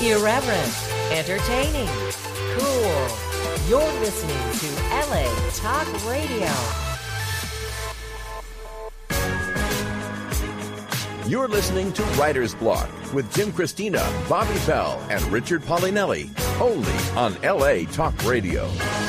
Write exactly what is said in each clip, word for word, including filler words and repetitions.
Irreverent, entertaining, cool. You're listening to L A Talk Radio. You're listening to Writer's Block with Jim Christina, Bobby Bell, and Richard Paulinelli, only on L A Talk Radio.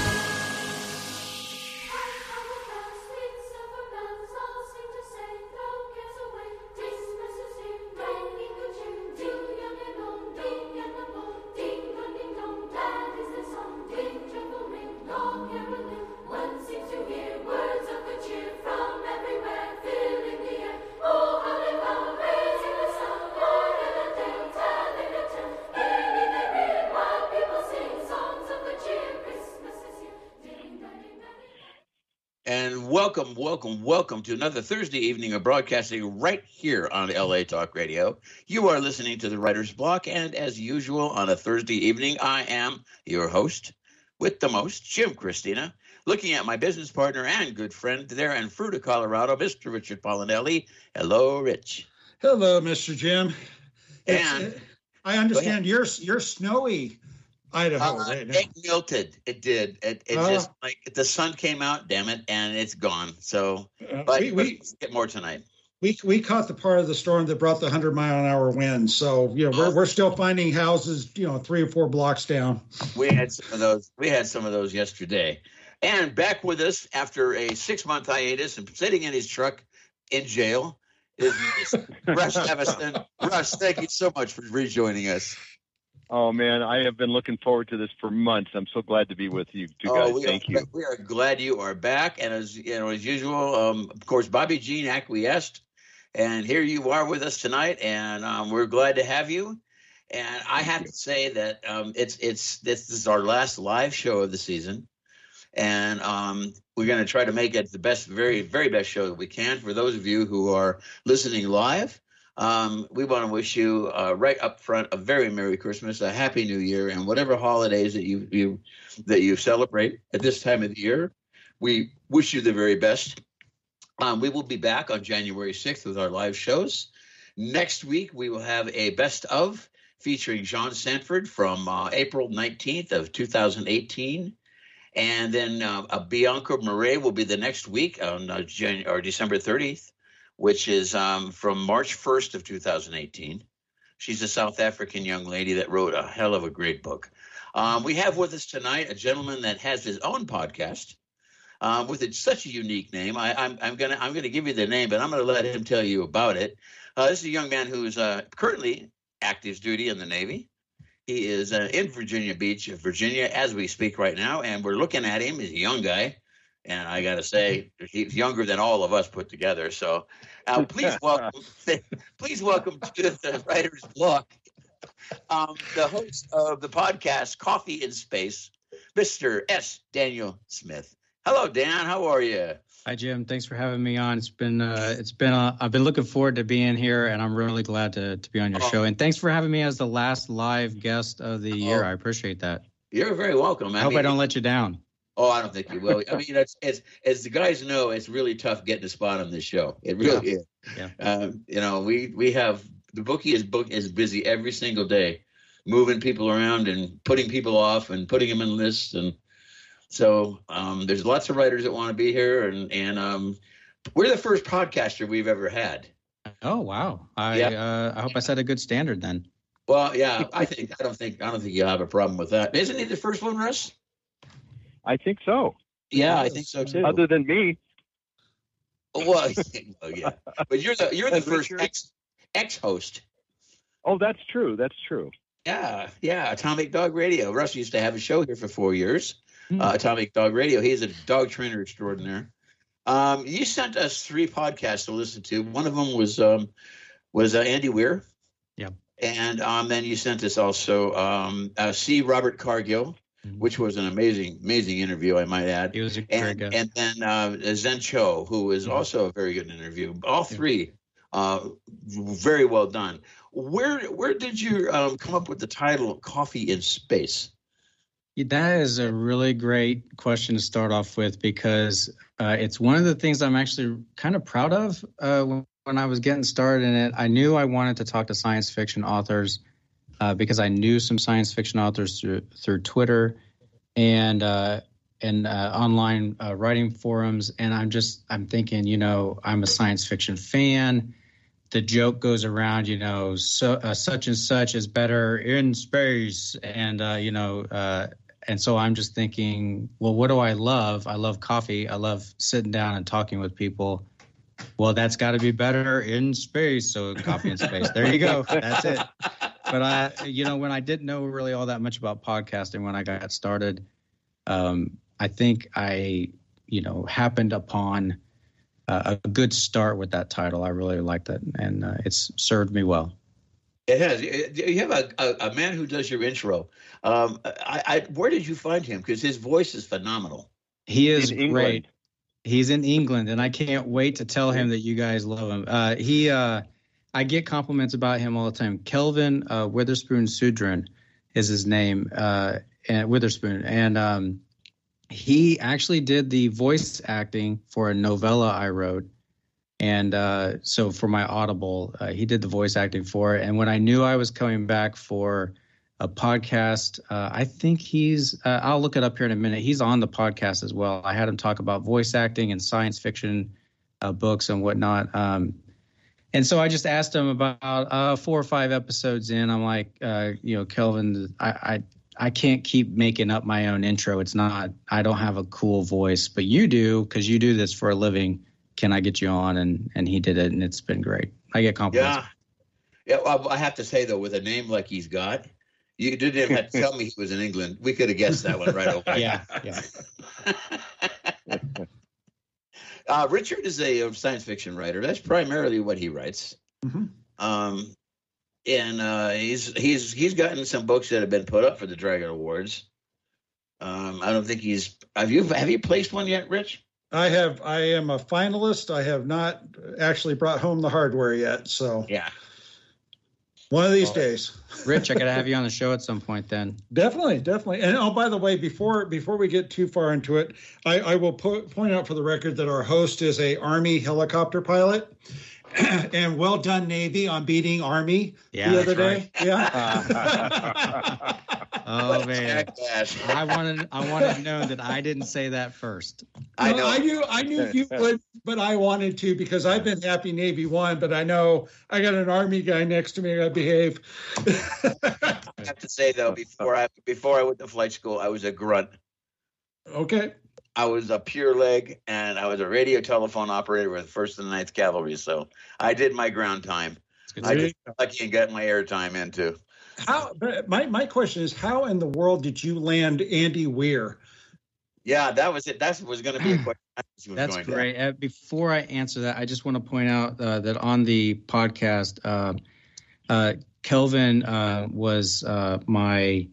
Welcome, welcome, welcome to another Thursday evening of broadcasting right here on L A Talk Radio. You are listening to the Writer's Block, and as usual on a Thursday evening, I am your host with the most, Jim Christina, looking at my business partner and good friend there in Fruita, Colorado, Mister Richard Paulinelli. Hello, Rich. Hello, Mister Jim. And it, I understand you're you're snowy. Idaho. Uh, right it melted. It did. It, it uh, just like the sun came out. Damn it, and it's gone. So, but we, we get more tonight. We we caught the part of the storm that brought the hundred mile an hour wind. So you know we're oh. we're still finding houses you know three or four blocks down. We had some of those. We had some of those yesterday, and back with us after a six month hiatus and sitting in his truck in jail is Russ Evison. Russ, thank you so much for rejoining us. Oh, man, I have been looking forward to this for months. I'm so glad to be with you two guys. Oh, Thank are, you. We are glad you are back. And as you know, as usual, um, of course, Bobby Jean acquiesced. And here you are with us tonight. And um, we're glad to have you. And I have to say that um, it's it's this, this is our last live show of the season. And um, we're going to try to make it the best, very, very best show that we can. For those of you who are listening live, Um, we want to wish you uh, right up front a very Merry Christmas, a Happy New Year, and whatever holidays that you, you that you celebrate at this time of the year. We wish you the very best. Um, we will be back on January sixth with our live shows. Next week, we will have a best of featuring John Sanford from uh, April nineteenth of two thousand eighteen. And then uh, a Bianca Murray will be the next week on uh, January, or December thirtieth. Which is um, from March first of two thousand eighteen. She's a South African young lady that wrote a hell of a great book. Um, we have with us tonight a gentleman that has his own podcast um, with a, such a unique name. I, I'm, I'm gonna I'm gonna give you the name, but I'm gonna let him tell you about it. Uh, this is a young man who is uh, currently active duty in the Navy. He is uh, in Virginia Beach, Virginia, as we speak right now, and we're looking at him. He's a young guy. And I got to say, he's younger than all of us put together. So uh, please welcome, please welcome to the Writer's Block, um, the host of the podcast Coffee in Space, Mister S. Daniel Smith. Hello, Dan. How are you? Hi, Jim. Thanks for having me on. It's been, uh, it's been. Uh, I've been looking forward to being here, and I'm really glad to to be on your oh. show. And thanks for having me as the last live guest of the year. Oh. I appreciate that. You're very welcome. I, I hope mean, I don't let you down. Oh, I don't think you will. I mean, it's, it's, as the guys know, it's really tough getting a spot on this show. It really yeah. is. Yeah. Um, you know, we we have the bookie is book is busy every single day, moving people around and putting people off and putting them in lists, and so um, there's lots of writers that want to be here, and and um, we're the first podcaster we've ever had. Oh wow! I yeah. uh, I hope I set a good standard then. Well, yeah, I think I don't think I don't think you'll have a problem with that. Isn't he the first one, Russ? I think so. Yeah, I think so too. Other than me. Well, oh, yeah, but you're the you're the first ex ex host. Oh, that's true. That's true. Yeah, yeah. Atomic Dog Radio. Russ used to have a show here for four years. Hmm. Uh, Atomic Dog Radio. He's a dog trainer extraordinaire. Um, you sent us three podcasts to listen to. One of them was um, was uh, Andy Weir. Yeah. And um, then you sent us also um, uh, C. Robert Cargill, which was an amazing, amazing interview, I might add. He was a and, great guy. And then uh, Zen Cho, who is mm-hmm. also a very good interview. All three, uh, very well done. Where where did you um, come up with the title "Coffee in Space"? Yeah, that is a really great question to start off with, because uh, it's one of the things I'm actually kind of proud of. Uh, when, when I was getting started in it, I knew I wanted to talk to science fiction authors uh, because I knew some science fiction authors through, through Twitter and uh, and uh, online uh, writing forums. And I'm just I'm thinking, you know, I'm a science fiction fan. The joke goes around, you know, so, uh, such and such is better in space. And, uh, you know, uh, and so I'm just thinking, well, what do I love? I love coffee. I love sitting down and talking with people. Well, that's got to be better in space. So coffee in space. There you go. That's it. But, I, you know, when I didn't know really all that much about podcasting when I got started, um, I think I, you know, happened upon Uh, a good start with that title. I really liked it, and uh, it's served me well. It has. You have a, a, a man who does your intro. Um, I, I, where did you find him? Because his voice is phenomenal. He is great. He's in England, and I can't wait to tell him that you guys love him. Uh, he, uh, I get compliments about him all the time. Kelvin uh, Witherspoon Sudrin is his name, uh, and Witherspoon, and um, he actually did the voice acting for a novella I wrote. And uh, so for my Audible, uh, he did the voice acting for it. And when I knew I was coming back for a podcast, uh, I think he's, uh, I'll look it up here in a minute. He's on the podcast as well. I had him talk about voice acting and science fiction uh, books and whatnot. Um, and so I just asked him about uh, four or five episodes in. I'm like, uh, you know, Kelvin, I, I I can't keep making up my own intro. It's not, I don't have a cool voice, but you do, because you do this for a living. Can I get you on? And and he did it, and it's been great. I get compliments. Yeah. Yeah. Well, I have to say, though, with a name like he's got, you didn't even have to tell me he was in England. We could have guessed that one right away. Yeah. Yeah. uh, Richard is a science fiction writer. That's primarily what he writes. Mm-hmm. Um, And uh, he's he's he's gotten some books that have been put up for the Dragon Awards. Um, I don't think he's. Have you have you placed one yet, Rich? I have. I am a finalist. I have not actually brought home the hardware yet. So yeah, one of these well, days. Rich, I got to have you on the show at some point then. Definitely, definitely. And oh, by the way, before before we get too far into it, I, I will po- point out for the record that our host is a Army helicopter pilot. And well done, Navy, on beating Army yeah, the other day. Right. Yeah. Oh man, I wanted I wanted to know that I didn't say that first. I know. No, I knew I knew you would, but I wanted to because I've been happy Navy won, but I know I got an Army guy next to me. I gotta behave. I have to say though, before I before I went to flight school, I was a grunt. Okay. I was a pure leg, and I was a radio telephone operator with First and Ninth Cavalry. So I did my ground time. I just lucky and got my air time in too. How? My my question is, how in the world did you land Andy Weir? Yeah, that was it. That was going to be a question. That's great. Uh, before I answer that, I just want to point out uh, that on the podcast, uh, uh, Kelvin uh, was uh, my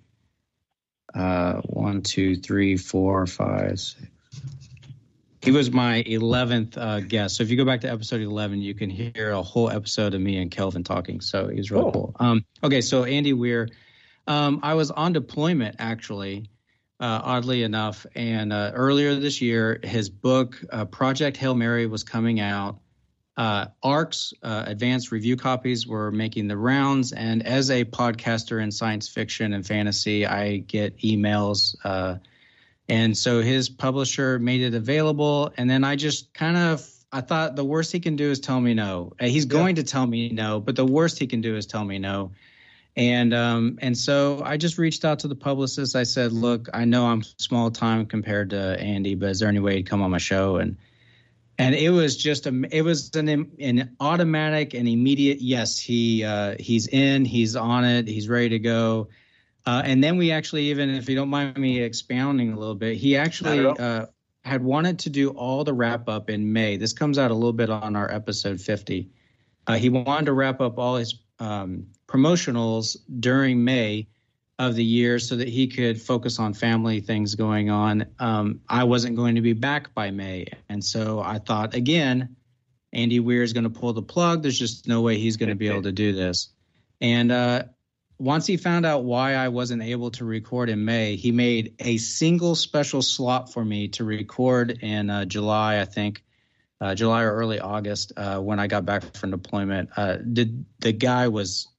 uh, one, two, three, four, five, six. He was my eleventh uh, guest. So if you go back to episode eleven, you can hear a whole episode of me and Kelvin talking. So he was really oh. cool. Um, okay, so Andy Weir. Um, I was on deployment, actually, uh, oddly enough. And uh, earlier this year, his book, uh, Project Hail Mary, was coming out. Uh, A R C's, uh, advanced review copies, were making the rounds. And as a podcaster in science fiction and fantasy, I get emails uh And so his publisher made it available. And then I just kind of, I thought the worst he can do is tell me no. He's going yeah. to tell me no, but the worst he can do is tell me no. And um, and so I just reached out to the publicist. I said, look, I know I'm small time compared to Andy, but is there any way he'd come on my show? And and it was just, a, it was an, an automatic and immediate yes. He uh, he's in, he's on it, he's ready to go. Uh, and then we actually, even if you don't mind me expounding a little bit, he actually uh, had wanted to do all the wrap up in May. This comes out a little bit on our episode fifty. Uh, he wanted to wrap up all his um, promotionals during May of the year so that he could focus on family things going on. Um, I wasn't going to be back by May. And so I thought, again, Andy Weir is going to pull the plug. There's just no way he's going to be able to do this. And uh, once he found out why I wasn't able to record in May, he made a single special slot for me to record in uh, July, I think, uh, July or early August uh, when I got back from deployment. Uh, the, the guy was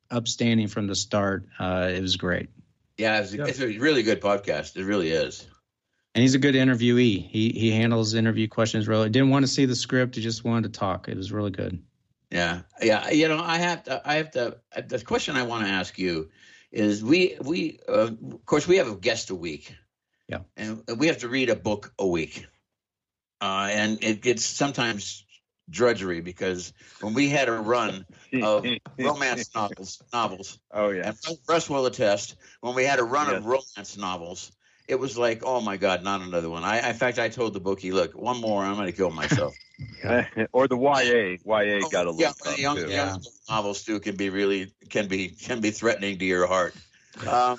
upstanding from the start. Uh, it was great. Yeah, it's, Yep. it's a really good podcast. It really is. And he's a good interviewee. He he handles interview questions really. Didn't want to see the script. He just wanted to talk. It was really good. Yeah, yeah. You know, I have to. I have to. The question I want to ask you is: we we uh, of course we have a guest a week. Yeah. And we have to read a book a week, uh, and it gets sometimes drudgery because when we had a run of romance novels, novels, Oh yeah. and Russ will attest, when we had a run Yes. of romance novels, it was like, oh my God, not another one. I, in fact, I told the bookie, look, one more, I'm going to kill myself. Or the Y A. Y A got a little yeah, tough, young, too. young novels too can be really can be can be threatening to your heart. Um,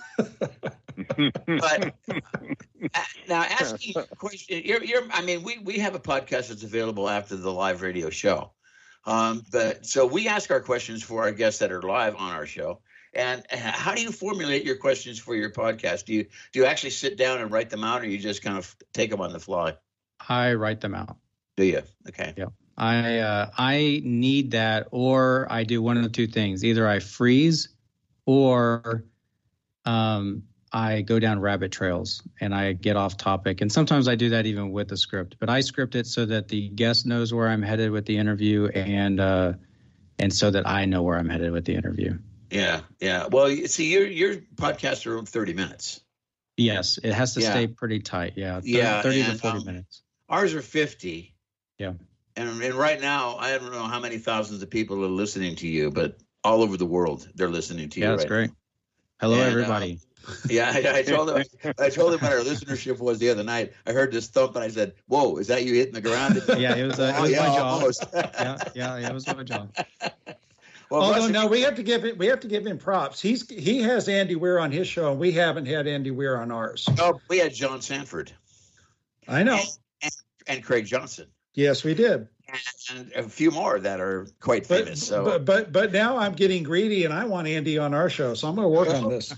but uh, now asking a question, you're, you're, I mean, we, we have a podcast that's available after the live radio show. Um, but so we ask our questions for our guests that are live on our show. And how do you formulate your questions for your podcast? Do you do you actually sit down and write them out, or you just kind of take them on the fly? I write them out. Do you? Okay. Yeah. I uh, I need that, or I do one of the two things. Either I freeze, or um, I go down rabbit trails and I get off topic. And sometimes I do that even with the script. But I script it so that the guest knows where I'm headed with the interview, and uh, and so that I know where I'm headed with the interview. Yeah, yeah. Well, you see, your your podcasts are thirty minutes. Yes, it has to Yeah. stay pretty tight. Yeah, thirty, Yeah, thirty and, to forty um, minutes. Ours are fifty. Yeah. And, and right now, I don't know how many thousands of people are listening to you, but all over the world, they're listening to you. Yeah, that's right great. Hello, And, uh, everybody. Yeah, I, I told them. I told them what our listenership was the other night. I heard this thump, and I said, "Whoa, is that you hitting the ground?" Yeah, it was, uh, it Oh, was yeah, my job. almost. yeah, yeah, yeah, it was my job. Well, Although Russ, no, we have to give it. We have to give him props. He's he has Andy Weir on his show, and we haven't had Andy Weir on ours. no, we had John Sanford I know. and, and Craig Johnson, Yes, we did. and, and a few more that are quite But, famous. So, but but but now I'm getting greedy, and I want Andy on our show, so I'm going to work on this.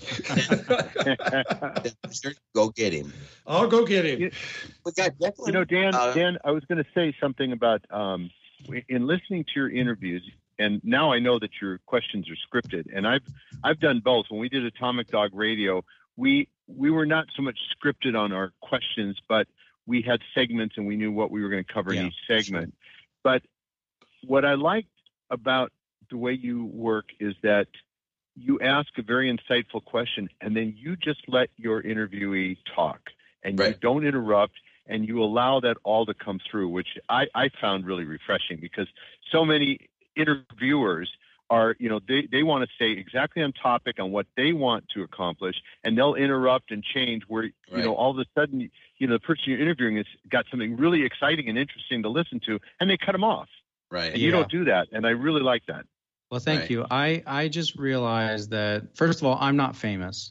go get him. I'll go get him. We got Declan. You know, Dan, uh, Dan, I was going to say something about um, in listening to your interviews, and now I know that your questions are scripted, and I've I've done both. When we did Atomic Dog Radio, we we were not so much scripted on our questions, but we had segments, and we knew what we were going to cover Yeah, in each segment. But what I liked about the way you work is that you ask a very insightful question, and then you just let your interviewee talk, and you Right. don't interrupt, and you allow that all to come through, which I, I found really refreshing, because so many interviewers are, you know, they, they want to stay exactly on topic on what they want to accomplish, and they'll interrupt and change where, you Right. know, all of a sudden, you know, the person you're interviewing has got something really exciting and interesting to listen to, and they cut them off. Right. And you Yeah. don't do that, and I really like that. Well, thank Right. you. I, I just realized that, first of all, I'm not famous.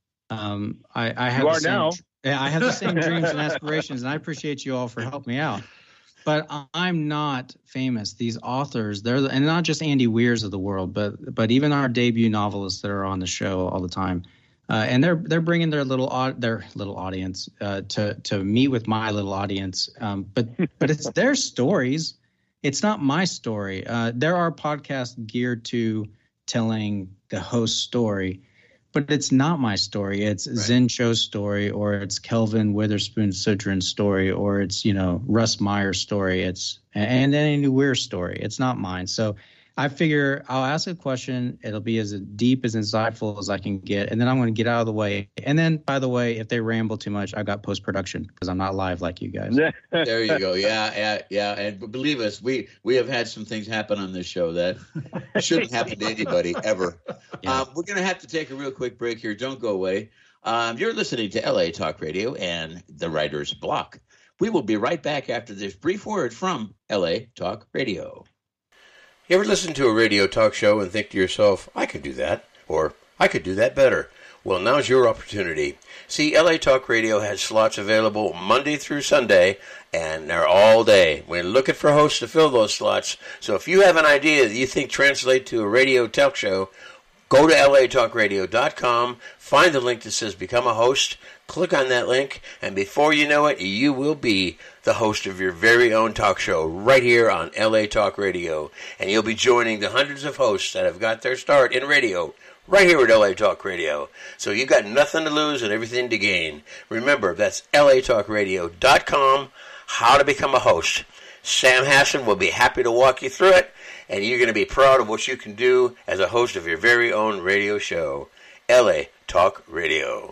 Um, I, I have You the are same, now. Yeah, I have the same dreams and aspirations, and I appreciate you all for helping me out. But I'm not famous. These authors, they're the, and not just Andy Weirs of the world, but but even our debut novelists that are on the show all the time, uh, and they're they're bringing their little au- their little audience uh, to to meet with my little audience. Um, but but it's their stories. It's not my story. Uh, there are podcasts geared to telling the host's story, but it's not my story. It's Right. Zen Cho's story, or it's Kelvin Witherspoon Sudrin's story, or it's, you know, Russ Meyer's story. It's and Andy Weir's story. It's not mine. So I figure I'll ask a question. It'll be as deep, as insightful as I can get, and then I'm going to get out of the way. And then, by the way, if they ramble too much, I've got post production because I'm not live like you guys. There you go. Yeah, yeah, yeah. And believe us, we we have had some things happen on this show that shouldn't happen to anybody ever. Yeah. Um, we're going to have to take a real quick break here. Don't go away. Um, you're listening to L A Talk Radio and the Writer's Block. We will be right back after this brief word from L A Talk Radio. You ever listen to a radio talk show and think to yourself, I could do that, or I could do that better? Well, now's your opportunity. See, L A Talk Radio has slots available Monday through Sunday, and they're all day. We're looking for hosts to fill those slots. So if you have an idea that you think translates to a radio talk show, go to L A talk radio dot com, find the link that says Become a Host, Click on that link, and before you know it, you will be the host of your very own talk show right here on L A Talk Radio. And you'll be joining the hundreds of hosts that have got their start in radio right here at L A Talk Radio. So you got nothing to lose and everything to gain. Remember, that's L A talk radio dot com, how to become a host. Sam Hassan will be happy to walk you through it, and you're going to be proud of what you can do as a host of your very own radio show. L A Talk Radio.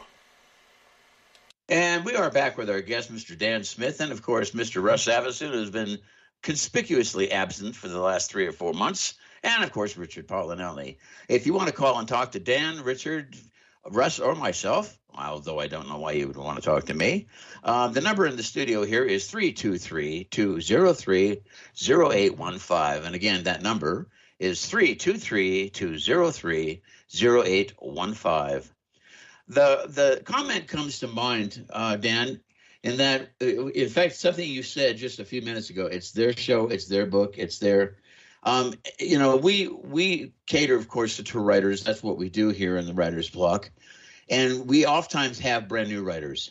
And we are back with our guest, Mister Dan Smith, and, of course, Mister Russ Savissoon, who's been conspicuously absent for the last three or four months, and, of course, Richard Paulinelli. If you want to call and talk to Dan, Richard, Russ, or myself, although I don't know why you would want to talk to me, uh, the number in the studio here is three two three, two zero three, zero eight one five. And, again, that number is three two three, two zero three, zero eight one five. The the comment comes to mind, uh, Dan, in that, in fact, something you said just a few minutes ago. It's their show, it's their book, it's their, um, you know, we we cater, of course, to tour writers. That's what we do here in the Writer's Block, and we oftentimes have brand new writers.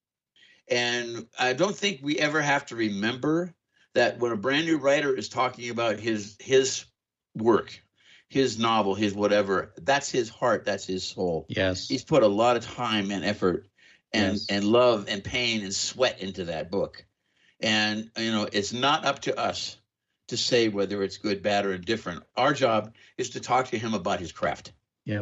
And I don't think we ever have to remember that when a brand new writer is talking about his his work, his novel, his whatever, that's his heart, that's his soul. Yes. He's put a lot of time and effort and, yes. and love and pain and sweat into that book. And, you know, it's not up to us to say whether it's good, bad, or indifferent. Our job is to talk to him about his craft. Yep.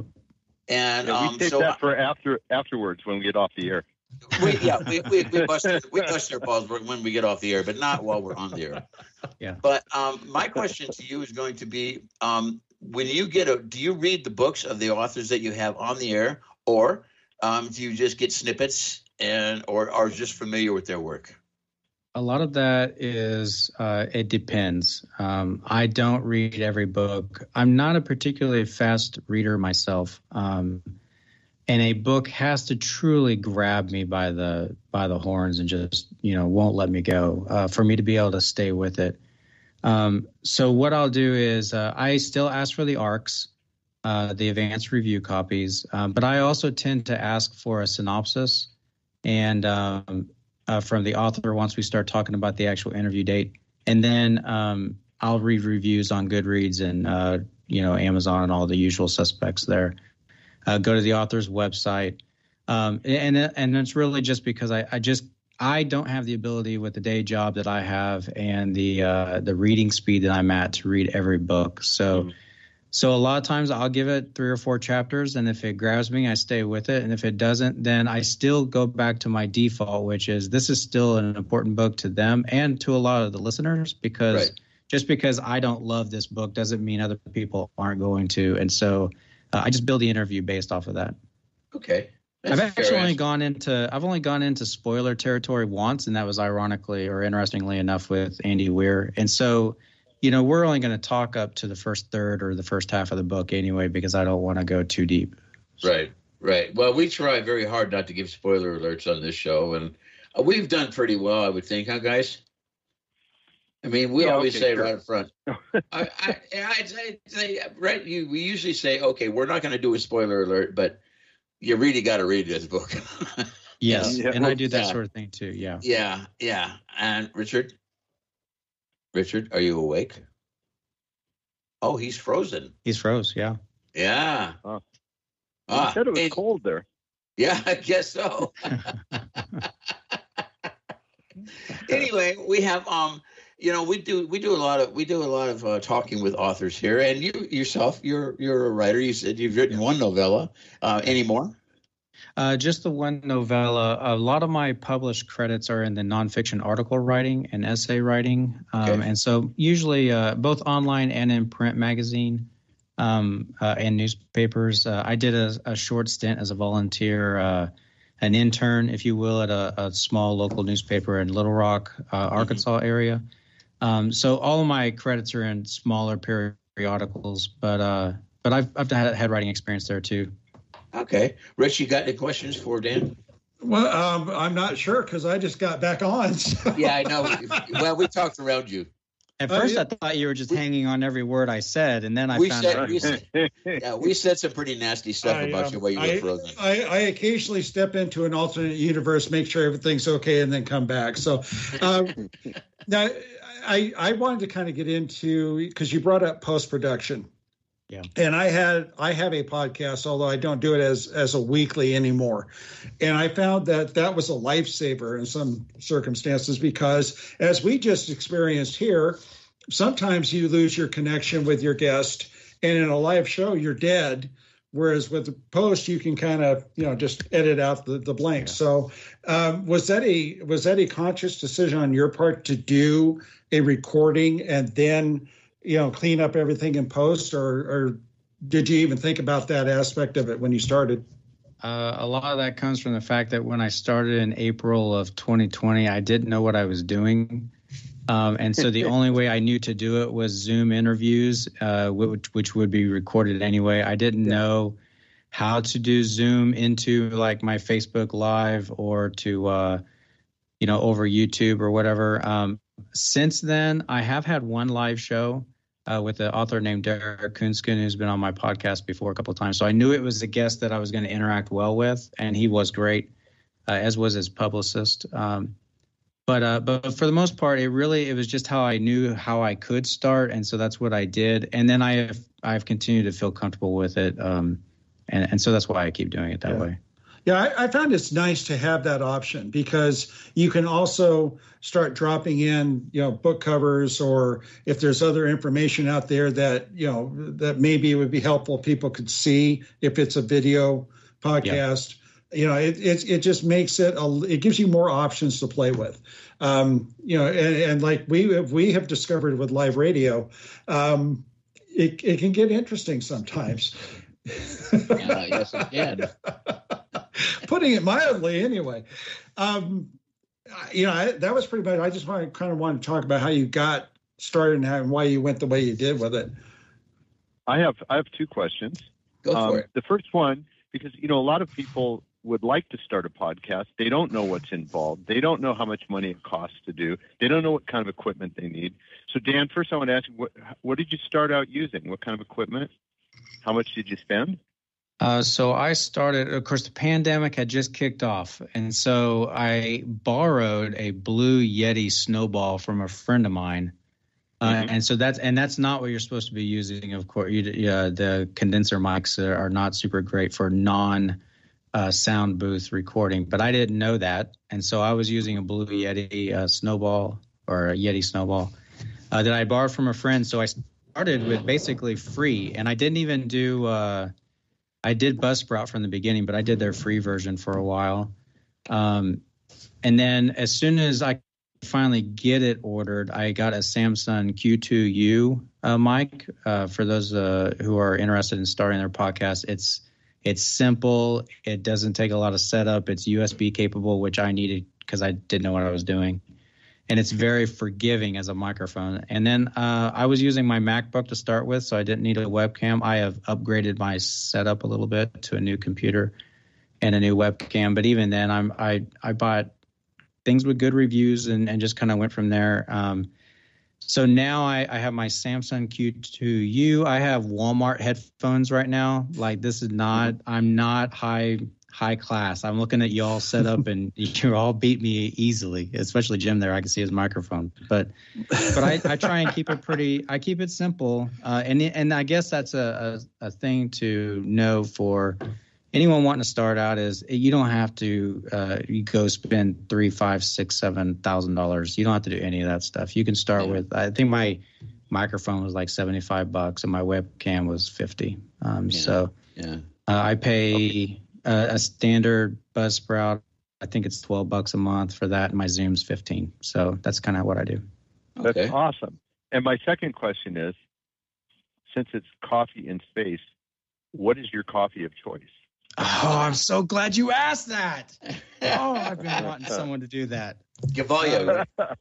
And yeah, we um, take so that for after afterwards when we get off the air. We, yeah, we we we bust we bust our balls when we get off the air, but not while we're on the air. Yeah. But um, my question to you is going to be, um, when you get a, do you read the books of the authors that you have on the air, or um, do you just get snippets and or are just familiar with their work? A lot of that is, uh, it depends. Um, I don't read every book. I'm not a particularly fast reader myself. Um, and a book has to truly grab me by the by the horns and just, you know, won't let me go uh, for me to be able to stay with it. Um, so what I'll do is uh, I still ask for the A R Cs, uh, the advanced review copies, um, but I also tend to ask for a synopsis and um, uh, from the author once we start talking about the actual interview date. And then um, I'll read reviews on Goodreads and, uh, you know, Amazon and all the usual suspects there. Uh, go to the author's website. Um, and and it's really just because I, I just I don't have the ability with the day job that I have and the uh, the reading speed that I'm at to read every book. So mm-hmm. so a lot of times I'll give it three or four chapters, and if it grabs me, I stay with it. And if it doesn't, then I still go back to my default, which is this is still an important book to them and to a lot of the listeners, because right. just because I don't love this book doesn't mean other people aren't going to. And so uh, I just build the interview based off of that. Okay. That's I've actually only gone into I've only gone into spoiler territory once, and that was ironically or interestingly enough with Andy Weir. And so, you know, we're only going to talk up to the first third or the first half of the book anyway, because I don't want to go too deep. Right, right. Well, we try very hard not to give spoiler alerts on this show, and uh, we've done pretty well, I would think, huh, guys? I mean, we yeah, always okay, say sure. right up front. I, I, I'd say, say, right, you, we usually say, okay, we're not going to do a spoiler alert, but you really got to read this book. Yes, yeah. and I do that yeah. sort of thing too, yeah. Yeah, yeah. And Richard? Richard, are you awake? Oh, he's frozen. He's froze, yeah. Yeah. Oh. Ah, you said it was and, cold there. Yeah, I guess so. Anyway, we have um, you know, we do we do a lot of we do a lot of uh, talking with authors here, and you yourself, you're you're a writer. You said you've written one novella. Uh, any more? Uh, just the one novella. A lot of my published credits are in the nonfiction article writing and essay writing, um, okay. and so usually uh, both online and in print magazine um, uh, and newspapers. Uh, I did a, a short stint as a volunteer. Uh, an intern, if you will, at a, a small local newspaper in Little Rock, uh, Arkansas mm-hmm. area. Um, so all of my credits are in smaller periodicals, but uh, but I've I've had had writing experience there too. Okay, Rich, you got any questions for Dan? Well, um, I'm not sure because I just got back on. So. Yeah, I know. Well, we talked around you. At first, uh, I thought you were just we, hanging on every word I said, and then I we found said, out. We said, yeah, we said some pretty nasty stuff I, about um, you while you I, were frozen. I, I occasionally step into an alternate universe, make sure everything's okay, and then come back. So um, now I, I wanted to kind of get into, because you brought up post-production. Yeah. And I had I have a podcast, although I don't do it as as a weekly anymore. And I found that that was a lifesaver in some circumstances, because as we just experienced here, sometimes you lose your connection with your guest, and in a live show you're dead. Whereas with the post, you can kind of, you know, just edit out the, the blanks. Yeah. So um, was that a was that a conscious decision on your part to do a recording and then, you know, clean up everything in post, or, or did you even think about that aspect of it when you started? Uh, a lot of that comes from the fact that when I started in April of twenty twenty, I didn't know what I was doing. Um, and so the only way I knew to do it was Zoom interviews, uh, which, which would be recorded anyway. I didn't yeah. know how to do Zoom into like my Facebook Live or to, uh, you know, over YouTube or whatever. Um, since then, I have had one live show uh, with an author named Derek Kunskin, who's been on my podcast before a couple of times. So I knew it was a guest that I was going to interact well with, and he was great, uh, as was his publicist. Um, But uh, but for the most part, it really it was just how I knew how I could start, and so that's what I did. And then I have I've continued to feel comfortable with it, um, and and so that's why I keep doing it that yeah. way. Yeah, I, I found it's nice to have that option, because you can also start dropping in, you know, book covers, or if there's other information out there that, you know, that maybe it would be helpful people could see if it's a video podcast. Yeah. You know, it, it it just makes it, a, it gives you more options to play with. Um, you know, and, and like we we have discovered with live radio, um, it, it can get interesting sometimes. Yeah, yes, it can. Putting it mildly, anyway. Um, you know, I, that was pretty much, I just want to kind of want to talk about how you got started and, how, and why you went the way you did with it. I have I have two questions. Go for um, it. The first one, because, you know, a lot of people would like to start a podcast. They don't know what's involved. They don't know how much money it costs to do. They don't know what kind of equipment they need. So, Dan, first I want to ask you, what, what did you start out using? What kind of equipment? How much did you spend? Uh, so I started, of course, the pandemic had just kicked off. And so I borrowed a Blue Yeti snowball from a friend of mine. Uh, mm-hmm. And so that's and that's not what you're supposed to be using. Of course, you, uh, the condenser mics are, are not super great for non uh, sound booth recording. But I didn't know that, and so I was using a Blue Yeti uh, snowball or a Yeti snowball uh, that I borrowed from a friend. So I started with basically free, and I didn't even do. Uh, I did Buzzsprout from the beginning, but I did their free version for a while, um, and then as soon as I finally get it ordered, I got a Samsung Q two U uh, mic. Uh, for those uh, who are interested in starting their podcast, it's it's simple. It doesn't take a lot of setup. It's U S B capable, which I needed because I didn't know what I was doing, and it's very forgiving as a microphone. And then uh, I was using my MacBook to start with, so I didn't need a webcam. I have upgraded my setup a little bit to a new computer and a new webcam, but even then, I'm I I bought things with good reviews and, and just kind of went from there. Um, so now I, I have my Samsung Q two U. I have Walmart headphones right now. Like, this is not, I'm not high high class. I'm looking at y'all set up and you all beat me easily, especially Jim there. I can see his microphone. But but I, I try and keep it pretty, I keep it simple. Uh, and and I guess that's a, a, a thing to know for anyone wanting to start out, is you don't have to uh, you go spend three, five, six, seven thousand dollars. You don't have to do any of that stuff. You can start yeah. with. I think my microphone was like seventy five bucks, and my webcam was fifty. Um, yeah. So yeah, uh, I pay uh, a standard Buzzsprout. I think it's twelve bucks a month for that, and my Zoom's fifteen. So that's kind of what I do. That's okay. awesome. And my second question is, since it's coffee in space, what is your coffee of choice? Oh, I'm so glad you asked that. Oh, I've been wanting someone to do that. Gavalio.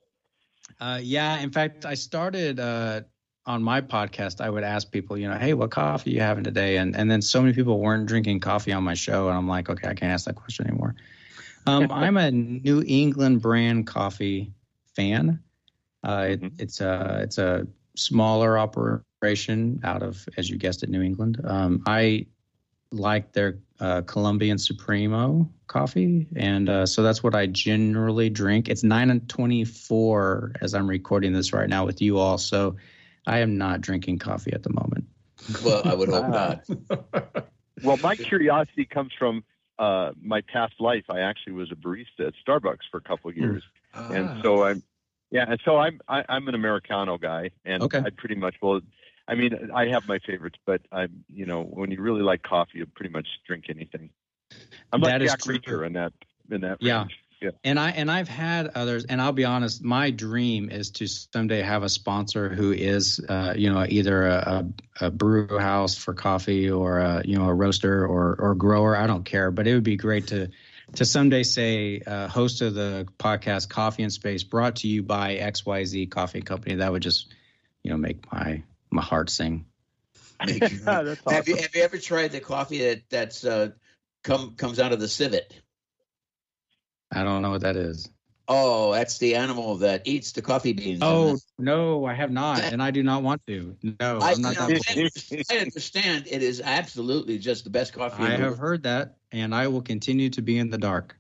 Uh, yeah, in fact, I started uh, on my podcast. I would ask people, you know, hey, what coffee are you having today? And and then so many people weren't drinking coffee on my show, and I'm like, okay, I can't ask that question anymore. Um, I'm a New England brand coffee fan. Uh, it, Mhm. it's a it's a smaller operation out of, as you guessed it, New England. Um, I like their uh, Colombian Supremo coffee, and uh, so that's what I generally drink. It's nine and twenty-four as I'm recording this right now with you all, so I am not drinking coffee at the moment. Well, I would hope Ah. not. Well, my curiosity comes from uh, my past life. I actually was a barista at Starbucks for a couple of years, Ah. and so I'm, yeah, and so I'm I, I'm an Americano guy, and Okay. I pretty much will. I mean, I have my favorites, but I'm, you know, when you really like coffee, you pretty much drink anything. I'm like That is Jack true. Reacher in that in that Yeah. range. Yeah. And I and I've had others, and I'll be honest, my dream is to someday have a sponsor who is, uh, you know, either a, a, a brew house for coffee or a, you know, a roaster or or grower. I don't care, but it would be great to to someday say, uh, host of the podcast Coffee in Space, brought to you by X Y Z Coffee Company. That would just, you know, make my my heart sing. Make- That's Have you awesome. have you ever tried the coffee that that's uh, come comes out of the civet? I don't know what that is. Oh, that's the animal that eats the coffee beans. Oh no, I have not, and I do not want to. No, I, I'm not that bold. I understand it is absolutely just the best coffee. I in the have heard that, and I will continue to be in the dark.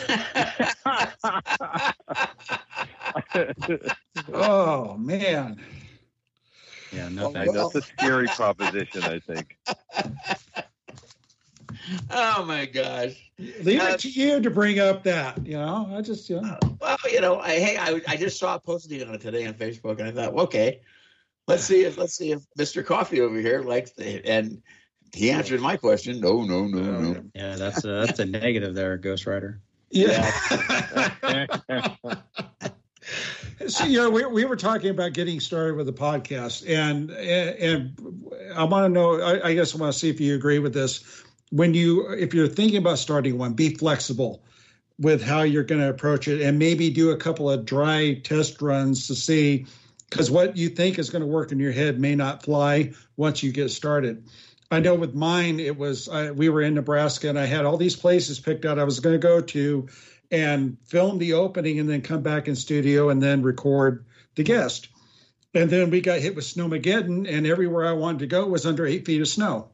Oh man. Yeah, no Oh, thanks. well. That's a scary proposition, I think. Oh my gosh. Leave Uh, it to you to bring up that. You know, I just you know. Well, you know, I, hey, I, I just saw a posting on it today on Facebook, and I thought, well, okay, let's see if let's see if Mister Coffee over here likes it. And he answered my question. No, no, no, no. Yeah, that's a, that's a negative there, Ghost Rider. Yeah. So, you know, we, we were talking about getting started with the podcast, and and, and I want to know. I, I guess I want to see if you agree with this. When you, if you're thinking about starting one, be flexible with how you're going to approach it, and maybe do a couple of dry test runs to see, because what you think is going to work in your head may not fly once you get started. I know with mine, it was I, we were in Nebraska, and I had all these places picked out I was going to go to, and film the opening, and then come back in studio and then record the guest. And then we got hit with Snowmageddon, and everywhere I wanted to go was under eight feet of snow.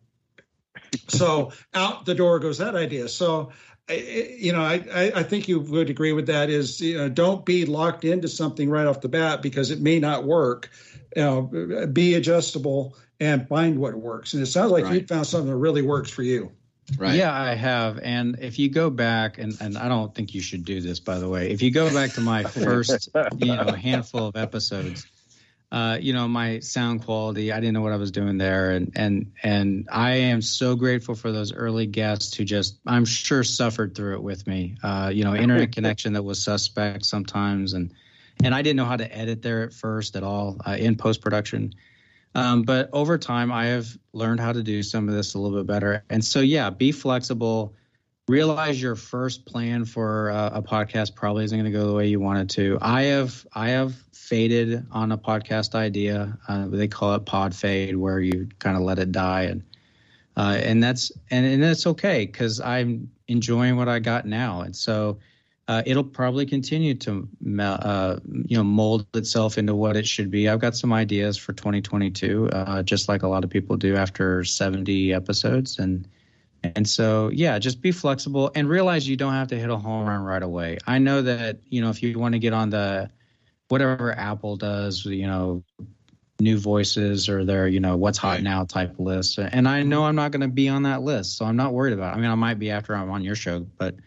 So out the door goes that idea. So, I- you know, I, I think you would agree with that is, you know, don't be locked into something right off the bat because it may not work. You know, be adjustable and find what works. And it sounds like Right. you found something that really works for you. Right. Yeah, I have. And if you go back, and, and I don't think you should do this, by the way, if you go back to my first, you know, handful of episodes, uh, you know, my sound quality, I didn't know what I was doing there. And, and, and I am so grateful for those early guests who just, I'm sure, suffered through it with me. Uh, you know, internet connection that was suspect sometimes. And, and I didn't know how to edit there at first at all uh, in post-production. Um, but over time, I have learned how to do some of this a little bit better. And so, yeah, be flexible. Realize your first plan for uh, a podcast probably isn't going to go the way you want it to. I have I have faded on a podcast idea. Uh, they call it pod fade, where you kind of let it die, and uh, and that's and, and that's okay because I'm enjoying what I got now, and so. Uh, it'll probably continue to, uh, you know, mold itself into what it should be. I've got some ideas for twenty twenty-two, uh, just like a lot of people do after seventy episodes, and and so yeah, just be flexible and realize you don't have to hit a home run right away. I know that you know if you want to get on the whatever Apple does, you know, new voices or their you know what's hot Right. now type list, and I know I'm not going to be on that list, so I'm not worried about it. I mean, I might be after I'm on your show, but.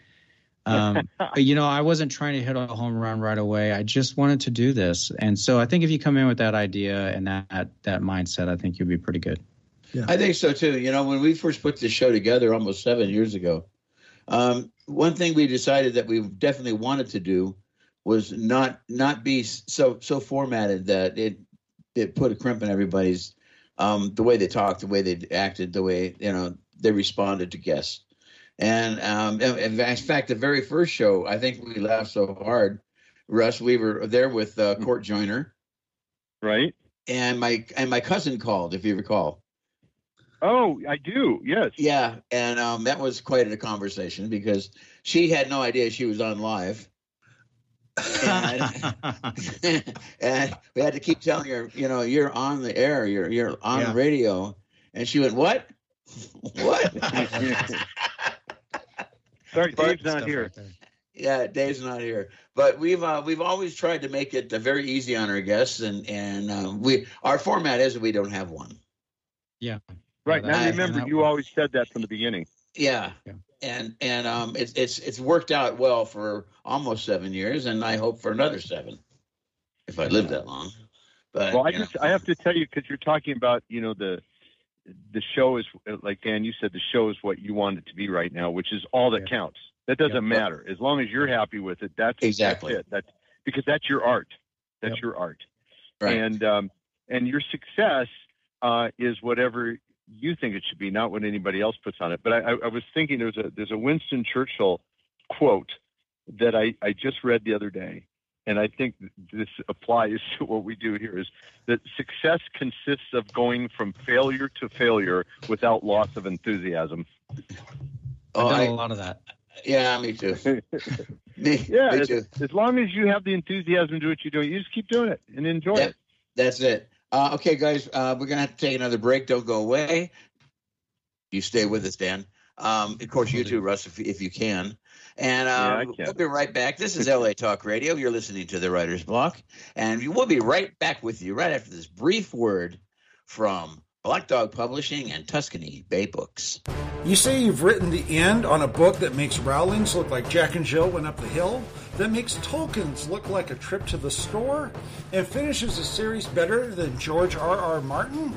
Um, but, you know, I wasn't trying to hit a home run right away. I just wanted to do this. And so I think if you come in with that idea and that that mindset, I think you'll be pretty good. I think so too. You know, when we first put this show together almost seven years ago, um, one thing we decided that we definitely wanted to do was not not be so so formatted that it it put a crimp in everybody's um, the way they talked, the way they acted, the way you know they responded to guests. And um, in fact, the very first show, I think we laughed so hard, Russ. We were there with uh, Court Joyner, Right? and my and my cousin called, if you recall. Oh, I do. Yes. Yeah, and um, that was quite a conversation because she had no idea she was on live. and, and we had to keep telling her, you know, you're on the air, you're you're on Yeah. the radio, and she went, "What? What?" Sorry, Dave's not Stuff here. right there. Yeah, Dave's not here, but we've uh, we've always tried to make it uh, very easy on our guests, and and uh, we our format is we don't have one. Yeah. Right. Yeah, Now that- remember, that you works. always said that from the beginning. Yeah. Yeah. And and um it's it's it's worked out well for almost seven years, and I hope for another seven if I live that long. But Well, I you just know. I have to tell you, because you're talking about, you know, the the show is, like Dan, you said, the show is what you want it to be right now, which is all that Yeah. counts. That doesn't Yeah. matter as long as you're happy with it. That's Exactly. That's it. That's because that's your art. That's Yep. your art. Right. And um, and your success uh, is whatever you think it should be, not what anybody else puts on it. But I, I, I was thinking there's a there's a Winston Churchill quote that I, I just read the other day, and I think this applies to what we do here, is that success consists of going from failure to failure without loss of enthusiasm. Oh, I've done I- a lot of that. yeah, me too. Me, Yeah, me as, too. as long as you have the enthusiasm to do what you're doing, you just keep doing it and enjoy Yeah. it. That's it. Uh, okay, guys, uh, we're gonna have to take another break. Don't go away. You stay with us, Dan. Um, of course, you too, Russ, if, if you can. And Yeah, I uh, can. we'll be right back. This is L A Talk Radio. You're listening to the Writer's Block, and we'll be right back with you right after this brief word from Black Dog Publishing and Tuscany Bay Books. You say you've written the end on a book that makes Rowling's look like Jack and Jill went up the hill, that makes Tolkien's look like a trip to the store, and finishes a series better than George R. R. Martin?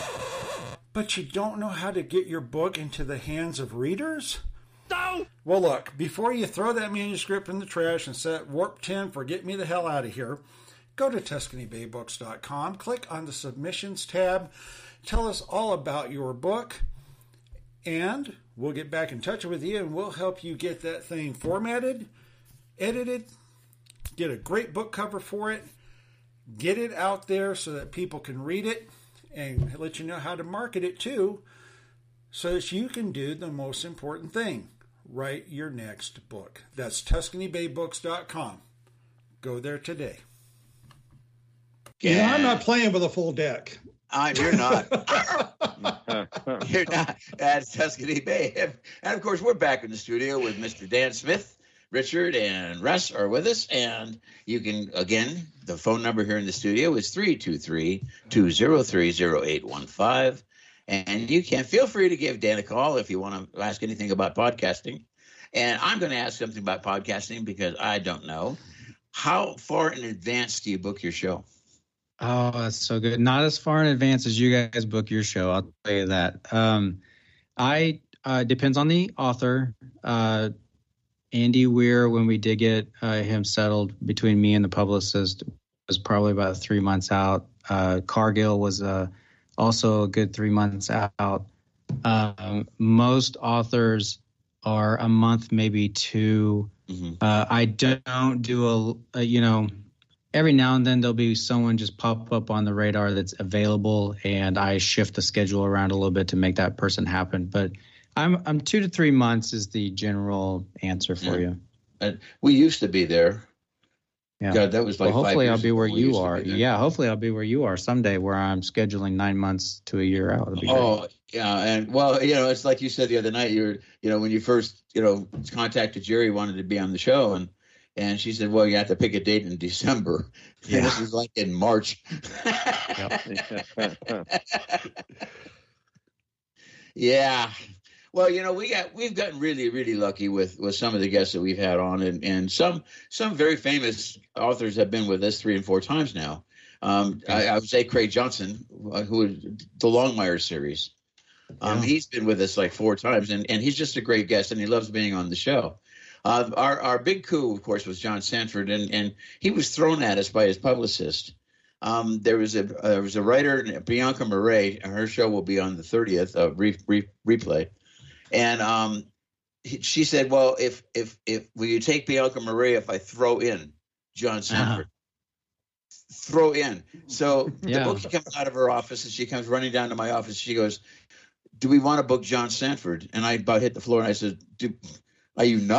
But you don't know how to get your book into the hands of readers? No! Well, look, before you throw that manuscript in the trash and set Warp ten for Get Me the Hell Out of Here, go to Tuscany Bay Books dot com, click on the Submissions tab, tell us all about your book, and we'll get back in touch with you and we'll help you get that thing formatted, edited, get a great book cover for it, get it out there so that people can read it, and let you know how to market it too, so that you can do the most important thing, write your next book. That's Tuscany Bay Books dot com. Go there today. Yeah. I'm not playing with a full deck. Uh, you're not. You're not. That's Tuscany Bay. And of course, we're back in the studio with Mister Dan Smith. Richard and Russ are with us. And you can, again, the phone number here in the studio is three two three, two zero three, zero eight one five. And you can feel free to give Dan a call if you want to ask anything about podcasting. And I'm going to ask something about podcasting because I don't know. How far in advance do you book your show? Oh, that's so good. Not as far in advance as you guys book your show. I'll tell you that. Um, I uh, depends on the author. Uh, Andy Weir, when we did get uh, him settled between me and the publicist, was probably about three months out. Uh, Cargill was uh, also a good three months out. Um, most authors are a month, maybe two. Mm-hmm. Uh, I don't do a, a, you know, every now and then there'll be someone just pop up on the radar that's available, and I shift the schedule around a little bit to make that person happen. But I'm I'm two to three months is the general answer for Yeah. you. And we used to be there. Yeah. God, that was like Well, five hopefully years I'll be ago. where We you used to are. be there. Yeah, hopefully I'll be where you are someday, where I'm scheduling nine months to a year out. It'll be great. Oh, yeah. And well, you know, it's like you said the other night, you're, you know, when you first, you know, contacted Jerry, wanted to be on the show, and, and she said, well, you have to pick a date in December. Yeah. And this was like in March. Yeah. Well, you know, we got we've gotten really, really lucky with, with some of the guests that we've had on, and, and some some very famous authors have been with us three and four times now. Um, I, I would say Craig Johnson, who the Longmire series. Um, Yeah. He's been with us like four times, and, and he's just a great guest, and he loves being on the show. Uh, our our big coup, of course, was John Sanford, and, and he was thrown at us by his publicist. Um, there was a uh, there was a writer, Bianca Murray. Her show will be on the thirtieth of uh, re, re, replay, and um, he, she said, "Well, if if if will you take Bianca Murray if I throw in John Sanford?" Uh-huh. Throw in. So Yeah. the book comes out of her office, and she comes running down to my office. She goes, "Do we want to book John Sanford?" And I about hit the floor, and I said, "Do, are you nuts?"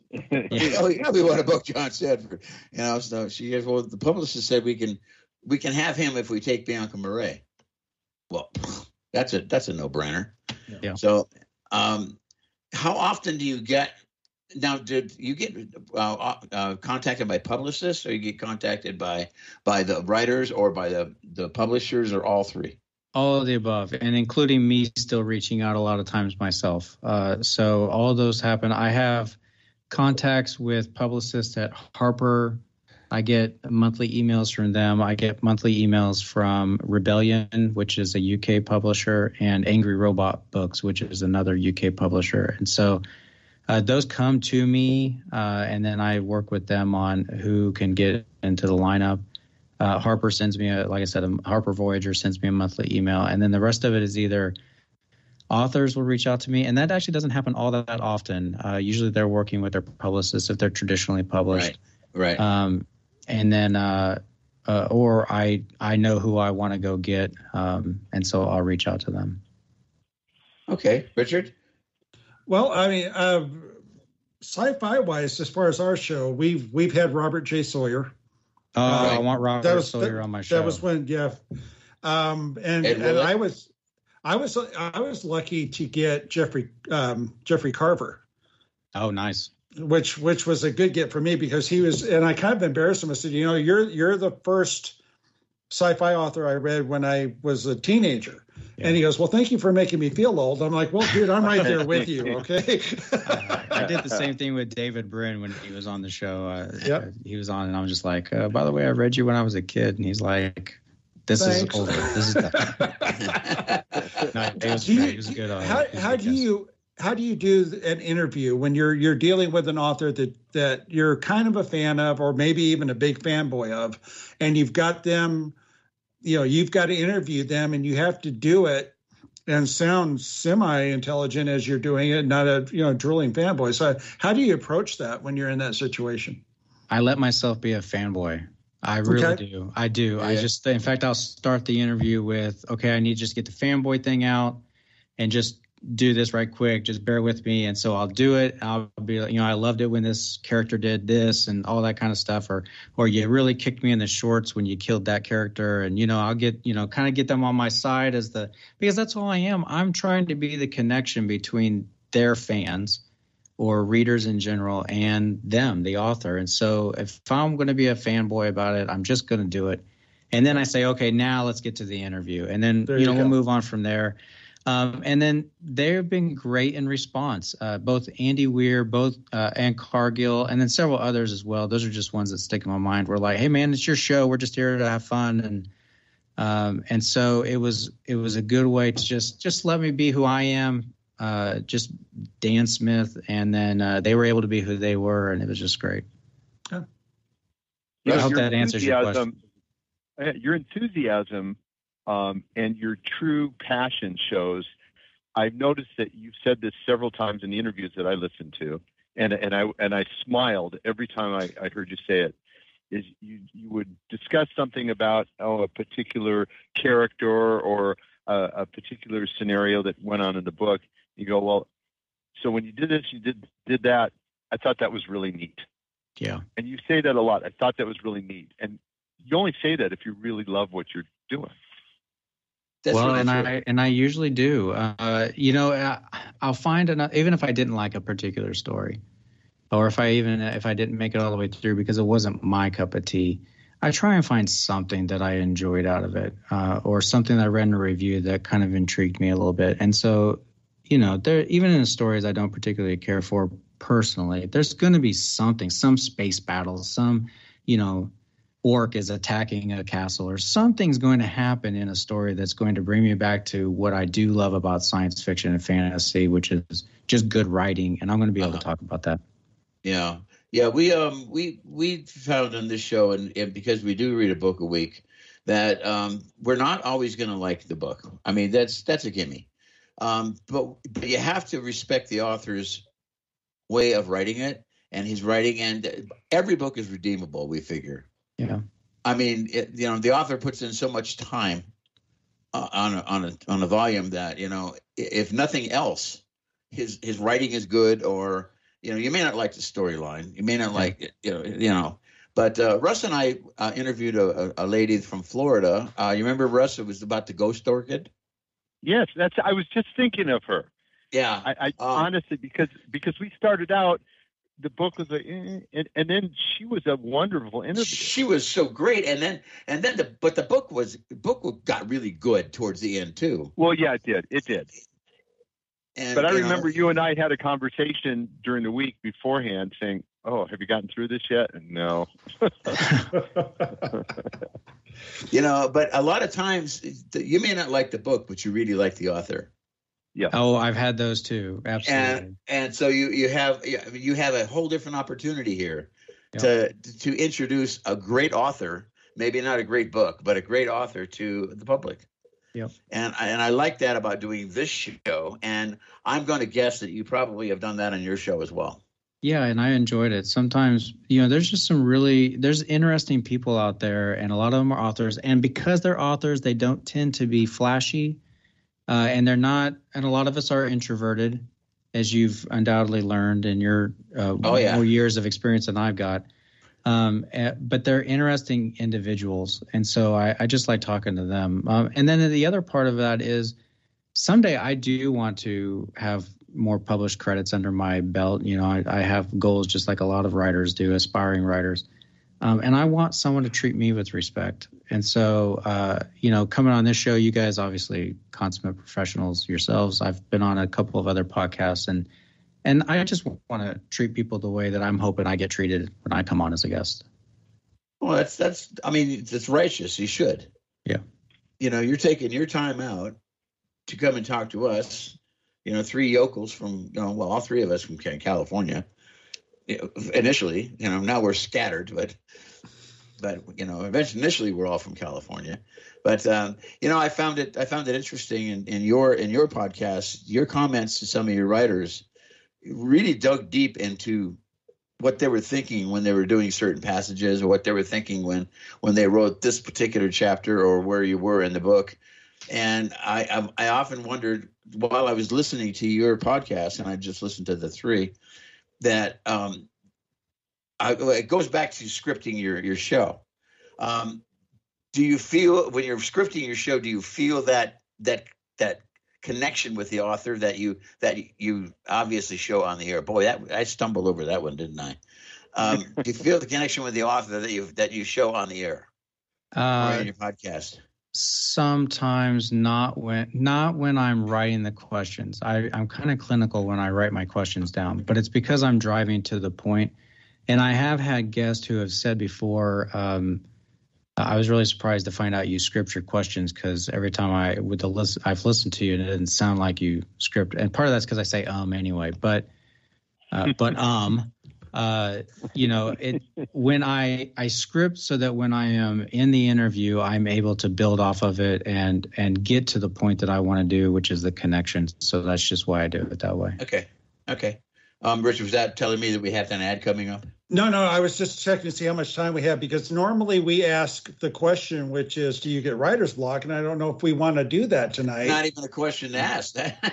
Yeah. Oh, yeah, we want to book John Sanford. You know, so she goes, well, the publicist said we can we can have him if we take Bianca Marais. Well, that's a that's a no brainer. Yeah. So, um, how often do you get? Now, did you get uh, uh, contacted by publicists, or you get contacted by by the writers, or by the the publishers, or all three? All of the above, and including me still reaching out a lot of times myself. Uh, so all of those happen. I have contacts with publicists at Harper. I get monthly emails from them. I get monthly emails from Rebellion, which is a U K publisher, and Angry Robot Books, which is another U K publisher. And so uh, those come to me, uh, and then I work with them on who can get into the lineup. Uh, Harper sends me, a, like I said, a Harper Voyager sends me a monthly email, and then the rest of it is either authors will reach out to me, and that actually doesn't happen all that often. Uh, usually they're working with their publicists if they're traditionally published. Right, right. Um, and then, uh, uh, or I I know who I want to go get, um, and so I'll reach out to them. Okay, Richard? Well, I mean, uh, sci-fi wise, as far as our show, we've we've had Robert J. Sawyer. Oh, Uh, I want Robert that was Sawyer that, on my show. That was when, yeah, um, and Ed and Willett? I was, I was, I was lucky to get Jeffrey um, Jeffrey Carver, Oh, nice. which which was a good get for me because he was, and I kind of embarrassed him. I said, you know, you're you're the first sci-fi author I read when I was a teenager. Yeah. And he goes, well, thank you for making me feel old. I'm like, well, dude, I'm right there with you. Okay. Uh, I did the same thing with David Brin when he was on the show. Uh, Yep. He was on, and I was just like, uh, by the way, I read you when I was a kid. And he's like, this Thanks. is older. This is no, it was Do you- great. It was a good. Uh, how it was a how good do guest. you how do you do an interview when you're you're dealing with an author that that you're kind of a fan of, or maybe even a big fanboy of, and you've got them, you know, you've got to interview them, and you have to do it and sound semi-intelligent as you're doing it, not a you know drooling fanboy. So how do you approach that when you're in that situation? I let myself be a fanboy. I really Okay. do. I do. I Yeah. just, in fact, I'll start the interview with, okay, I need to just get the fanboy thing out and just do this right quick. Just bear with me. And so I'll do it. I'll be like, you know, I loved it when this character did this and all that kind of stuff. Or, or you really kicked me in the shorts when you killed that character. And, you know, I'll get, you know, kind of get them on my side as the, because that's all I am. I'm trying to be the connection between their fans or readers in general and them, the author. And so if I'm going to be a fanboy about it, I'm just going to do it. And then I say, okay, now let's get to the interview. And then, There you know, you we'll go. move on from there. Um, and then they've been great in response, uh, both Andy Weir, both uh, and Cargill, and then several others as well. Those are just ones that stick in my mind. We're like, hey, man, it's your show. We're just here to have fun. And um, and so it was it was a good way to just just let me be who I am, uh, just Dan Smith. And then uh, they were able to be who they were. And it was just great. You I know, hope your that answers your question. enthusiasm- uh, Your enthusiasm um, and your true passion shows. I've noticed that you've said this several times in the interviews that I listened to, and and I and I smiled every time I, I heard you say it. Is you you would discuss something about oh a particular character or a, a particular scenario that went on in the book. You go, well, so when you did this, you did did that. I thought that was really neat. Yeah. And you say that a lot. I thought that was really neat. And you only say that if you really love what you're doing. That's well, really and true. I and I usually do. Uh, you know, I, I'll find enough, even if I didn't like a particular story, or if I even if I didn't make it all the way through because it wasn't my cup of tea, I try and find something that I enjoyed out of it, uh, or something that I read in a review that kind of intrigued me a little bit. And so, you know, there even in the stories I don't particularly care for personally, there's going to be something, some space battles, some, you know, orc is attacking a castle, or something's going to happen in a story that's going to bring me back to what I do love about science fiction and fantasy, which is just good writing. And I'm going to be able Uh-huh. to talk about that. Yeah, yeah. We um we we found on this show, and, and because we do read a book a week, that um we're not always going to like the book. I mean, that's that's a gimme. Um, but but you have to respect the author's way of writing it and his writing, and every book is redeemable. We figure. Yeah. I mean, it, you know, the author puts in so much time uh, on a, on a on a volume that, you know, if nothing else, his his writing is good, or you know, you may not like the storyline, you may not like it, you know, you know. But uh, Russ and I uh, interviewed a, a lady from Florida. Uh, you remember Russ? It was about the ghost orchid. Yes, that's. I was just thinking of her. Yeah, I, I um, honestly because because we started out, the book was a, eh, and, and then she was a wonderful interview. She was so great, and then and then the but the book was the book got really good towards the end too. Well, yeah, it did. It did. And, but I you remember know, you and I had a conversation during the week beforehand, saying, "Oh, have you gotten through this yet?" And no. You know, but a lot of times you may not like the book, but you really like the author. Yeah. Oh, I've had those too. Absolutely. And and so you you have you have a whole different opportunity here Yep. to to introduce a great author, maybe not a great book, but a great author to the public. Yep. And I, and I like that about doing this show. And I'm going to guess that you probably have done that on your show as well. Yeah, and I enjoyed it. Sometimes, you know, there's just some really there's interesting people out there, and a lot of them are authors. And because they're authors, they don't tend to be flashy, uh, and they're not. And a lot of us are introverted, as you've undoubtedly learned in your uh, Oh, yeah. more years of experience than I've got. Um, eh, but they're interesting individuals, and so I, I just like talking to them. Um, and then the other part of that is someday I do want to have more published credits under my belt. You know, I, I have goals just like a lot of writers do, aspiring writers. Um, and I want someone to treat me with respect. And so, uh, you know, coming on this show, you guys obviously consummate professionals yourselves. I've been on a couple of other podcasts, and and I just want to treat people the way that I'm hoping I get treated when I come on as a guest. Well, that's that's I mean, it's righteous. You should. Yeah. You know, you're taking your time out to come and talk to us. You know, three yokels from, you know, well, all three of us from California. You know, initially, you know, now we're scattered, but, but you know, eventually, initially we're all from California. But um, you know, I found it, I found it interesting in, in your in your podcast, your comments to some of your writers really dug deep into what they were thinking when they were doing certain passages, or what they were thinking when when they wrote this particular chapter, or where you were in the book. And I, I, I often wondered while I was listening to your podcast, and I just listened to the three, that um, I, it goes back to scripting your, your show. Um, do you feel when you're scripting your show, do you feel that that that connection with the author that you that you obviously show on the air? Boy, that I stumbled over that one, didn't I? Um, do you feel the connection with the author that you that you show on the air Uh, or in your podcast? Sometimes not when not when I'm writing the questions. I, I'm kind of clinical when I write my questions down, but it's because I'm driving to the point. And I have had guests who have said before, um, I was really surprised to find out you script your questions, because every time I with the list I've listened to you, and it didn't sound like you script. And part of that's because I say um anyway, but uh, but um. Uh, you know, it when I I script so that when I am in the interview, I'm able to build off of it and and get to the point that I want to do, which is the connection. So that's just why I do it that way. Okay, okay. Um, Richard, was that telling me that we have an ad coming up? No, no, I was just checking to see how much time we have, because normally we ask the question, which is, do you get writer's block? And I don't know if we want to do that tonight. Not even a question to ask.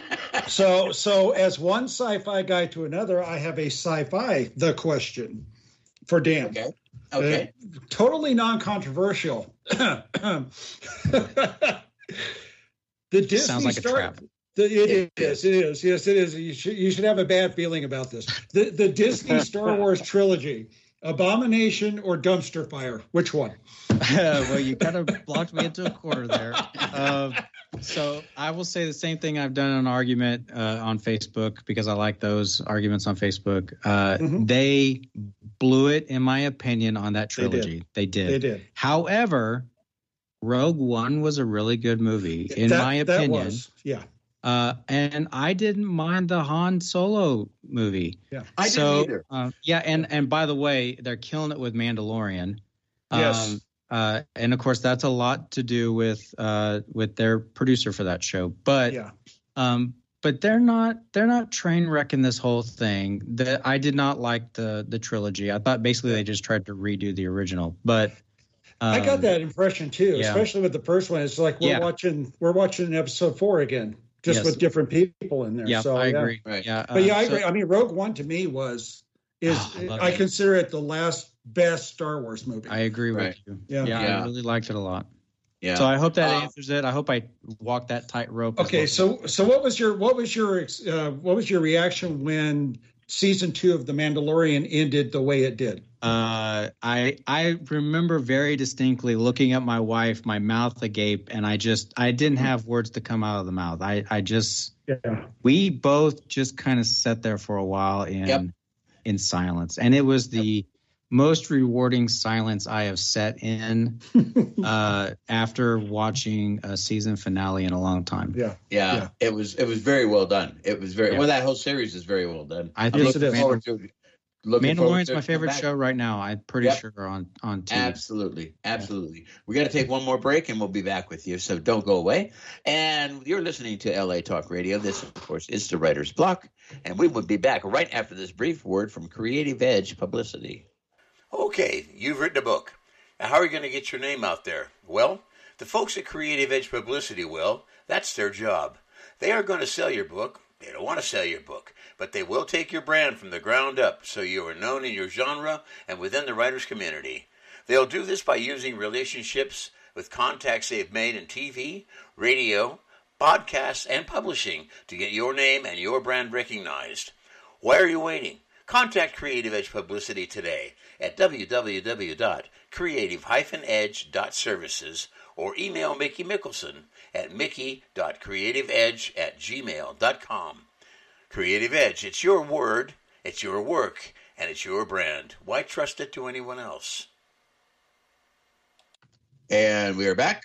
So, so as one sci-fi guy to another, I have a sci-fi the question for Dan. Okay. Okay. Uh, totally non-controversial. The Disney Sounds like a Star, trap. The, it is. It is. Yes, it is. You should. You should have a bad feeling about this. The the Disney Star Wars trilogy: Abomination or Dumpster Fire? Which one? Well, you kind of blocked me into a corner there. Uh, so I will say the same thing I've done an argument uh, on Facebook, because I like those arguments on Facebook. Uh, Mhm. They blew it, in my opinion, on that They did. trilogy. They did. They did. However, Rogue One was a really good movie, in That- my that opinion. was, yeah. Uh, and I didn't mind the Han Solo movie. Yeah. I so, didn't either. Uh, yeah, and and by the way, they're killing it with Mandalorian. Yes. Um, uh, and of course, that's a lot to do with uh, with their producer for that show. But Yeah. um, but they're not they're not train wrecking this whole thing. That I did not like the the trilogy. I thought basically they just tried to redo the original. But um, I got that impression too, yeah. especially with the first one. It's like we're Yeah. watching we're watching episode four again. just Yes. with different people in there. Yeah, so, I yeah. agree. Right. Yeah, But yeah, uh, I so- agree. I mean, Rogue One to me was is Oh, I love I it. consider it the last best Star Wars movie. I agree Right. with you. Yeah. Yeah, Yeah. I really liked it a lot. Yeah. So I hope that Uh, answers it. I hope I walked that tightrope. as Okay, well. so so what was your what was your uh, what was your reaction when season two of The Mandalorian ended the way it did? Uh, I I remember very distinctly looking at my wife, my mouth agape, and I just I didn't have words to come out of the mouth. I I just Yeah. we both just kind of sat there for a while in Yep. in silence, and it was the most rewarding silence I have sat in uh, after watching a season finale in a long time. Yeah. Yeah, Yeah. it was it was very well done. It was very Yeah. well. That whole series is very well done. I I'm think looking it is. forward to looking forward Mandalorian's to it my to favorite come back. show right now. I'm pretty Yep. sure on on T V. Absolutely, absolutely. We got to take one more break, and we'll be back with you. So don't go away. And you're listening to L A Talk Radio. This, of course, is the Writer's Block, and we will be back right after this brief word from Creative Edge Publicity. Okay, you've written a book. Now, how are you going to get your name out there? Well, the folks at Creative Edge Publicity will. That's their job. They are going to sell your book. They don't want to sell your book, but they will take your brand from the ground up so you are known in your genre and within the writers community. They'll do this by using relationships with contacts they've made in T V, radio, podcasts, and publishing to get your name and your brand recognized. Why are you waiting? Contact Creative Edge Publicity today at w w w dot creative dash edge dot services or email Mickey Mickelson at mickey dot creative edge at gmail dot com. Creative Edge, it's your word, it's your work, and it's your brand. Why trust it to anyone else? And we are back.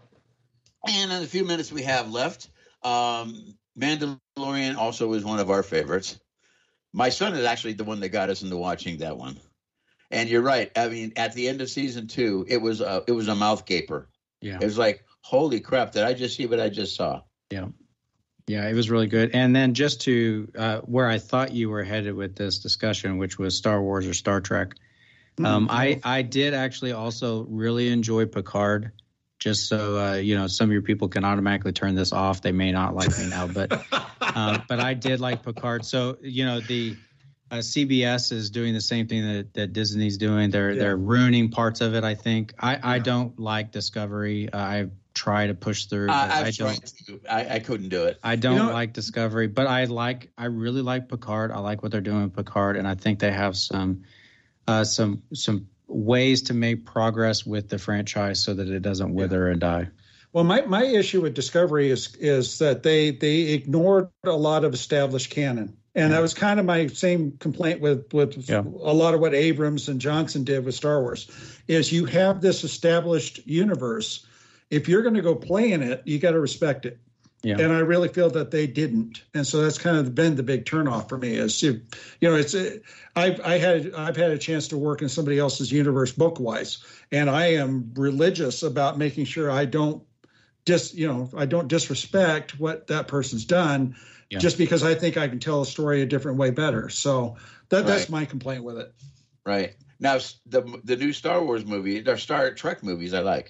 And in the few minutes we have left, um, Mandalorian also is one of our favorites. My son is actually the one that got us into watching that one. And you're right. I mean, at the end of season two, it was a, it was a mouth gaper. Yeah. It was like, holy crap, did I just see what I just saw? Yeah. Yeah, it was really good. And then just to uh, where I thought you were headed with this discussion, which was Star Wars or Star Trek, um, I, I did actually also really enjoy Picard. Just so uh, you know, some of your people can automatically turn this off. They may not like me now, but uh, but I did like Picard. So you know, the uh, C B S is doing the same thing that, that Disney's doing. They're Yeah. they're ruining parts of it. I think I, I don't like Discovery. Uh, I try to push through. Uh, but I I've don't. tried to. I, I couldn't do it. I don't You know- like Discovery, but I like. I really like Picard. I like what they're doing with Picard, and I think they have some uh, some some. ways to make progress with the franchise so that it doesn't wither and die. Well, my, my issue with Discovery is is that they they ignored a lot of established canon. And that was kind of my same complaint with, with Yeah. a lot of what Abrams and Johnson did with Star Wars, is you have this established universe. If you're going to go play in it, you got to respect it. Yeah. And I really feel that they didn't. And so that's kind of been the big turnoff for me is, you, you know, it's, I've, I had, I've had a chance to work in somebody else's universe book wise, and I am religious about making sure I don't dis, you know, I don't disrespect what that person's done Yeah. just because I think I can tell a story a different way better. So that, that's Right. my complaint with it. Right. Now, s- the the new Star Wars movie, or Star Trek movies, I like.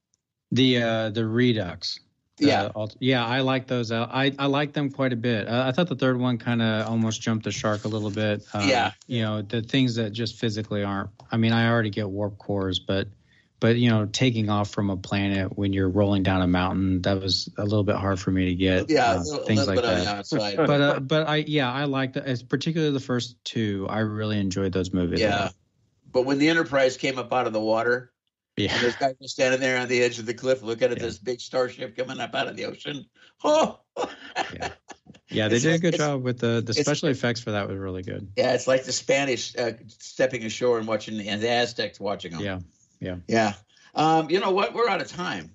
The uh, the Redux. The Yeah. alt- yeah, I like those. Uh, I I like them quite a bit. Uh, I thought the third one kind of almost jumped the shark a little bit. Uh, Yeah. You know, the things that just physically aren't. I mean, I already get warp cores, but but you know, taking off from a planet when you're rolling down a mountain, that was a little bit hard for me to get. Yeah, uh, a little, things little like bit on that. the outside. but uh, but I yeah I like that, particularly the first two. I really enjoyed those movies. yeah. But when the Enterprise came up out of the water, and yeah, this guy was standing there on the edge of the cliff looking at Yeah. this big starship coming up out of the ocean. Oh, yeah. Yeah, they It's did a like- good it's- job with the the it's- special effects for that was really good. yeah, it's like the Spanish uh, stepping ashore and watching, and the Aztecs watching them. Yeah, yeah. Yeah. Um, you know what? We're out of time.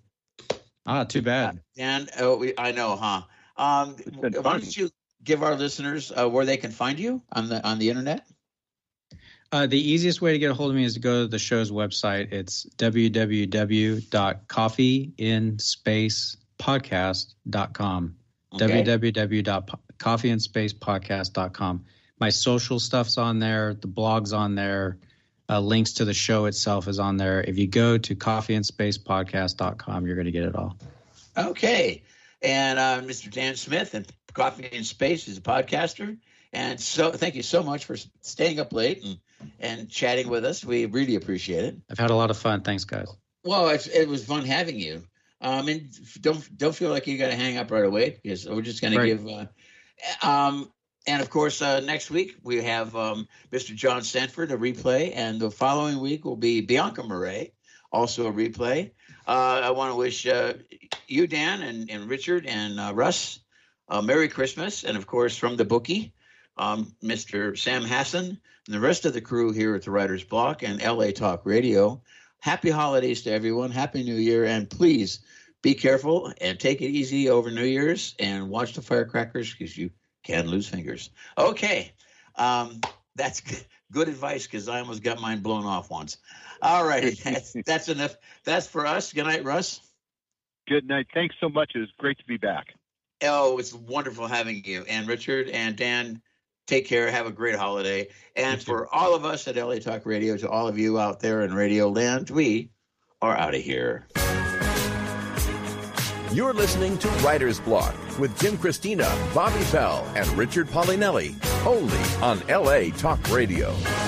Ah, too bad. Dan, oh, we, I know, huh? Um, It's been why fun. don't you give our listeners uh, where they can find you on the on the internet? Uh, the easiest way to get a hold of me is to go to the show's website. It's w w w dot coffee in space podcast dot com. Okay. w w w dot coffee in space podcast dot com. My social stuff's on there. The blog's on there. Uh, links to the show itself is on there. If you go to coffee in space podcast dot com, you're going to get it all. Okay. and uh, Mister Dan Smith and Coffee in Space is a podcaster. And so thank you so much for staying up late and, and chatting with us. We really appreciate it. I've had a lot of fun. Thanks, guys. Well, it's, it was fun having you. Um, and don't don't feel like you got to hang up right away, because we're just going Right. to give. Uh, um, and of course, uh, next week we have um, Mister John Stanford, a replay, and the following week will be Bianca Murray, also a replay. Uh, I want to wish uh, you, Dan, and, and Richard, and uh, Russ, uh, Merry Christmas, and of course from the bookie, um, Mister Sam Hassan, and the rest of the crew here at the Writer's Block and L A Talk Radio. Happy holidays to everyone. Happy New Year. And please be careful and take it easy over New Year's, and watch the firecrackers, because you can lose fingers. Okay. Um, that's g- good advice, because I almost got mine blown off once. All right. That's, that's enough. That's for us. Good night, Russ. Good night. Thanks so much. It was great to be back. Oh, it's wonderful having you. And Richard and Dan, take care. Have a great holiday. And for all of us at L A Talk Radio, to all of you out there in Radio Land, we are out of here. You're listening to Writer's Block with Jim Christina, Bobby Bell, and Richard Paulinelli, only on L A Talk Radio.